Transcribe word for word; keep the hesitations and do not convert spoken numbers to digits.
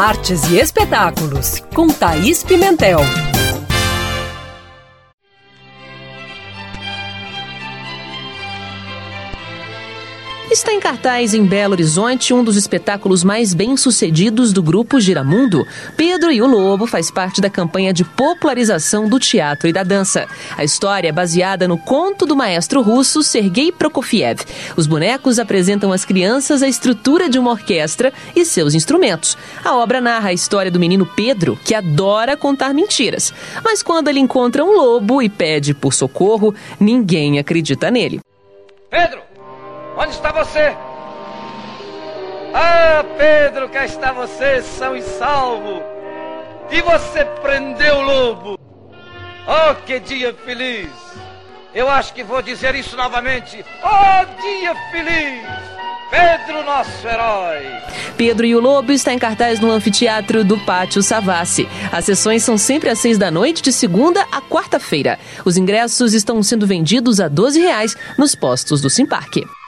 Artes e espetáculos, com Thaís Pimentel. Está em cartaz em Belo Horizonte um dos espetáculos mais bem-sucedidos do Grupo Giramundo. Pedro e o Lobo faz parte da campanha de popularização do teatro e da dança. A história é baseada no conto do maestro russo Sergei Prokofiev. Os bonecos apresentam às crianças a estrutura de uma orquestra e seus instrumentos. A obra narra a história do menino Pedro, que adora contar mentiras. Mas quando ele encontra um lobo e pede por socorro, ninguém acredita nele. Pedro! Onde está você? Ah, Pedro, cá está você, são e salvo. E você prendeu o lobo. Oh, que dia feliz. Eu acho que vou dizer isso novamente. Oh, dia feliz. Pedro, nosso herói. Pedro e o Lobo está em cartaz no anfiteatro do Pátio Savassi. As sessões são sempre às seis da noite, de segunda a quarta-feira. Os ingressos estão sendo vendidos a doze reais nos postos do Simparque.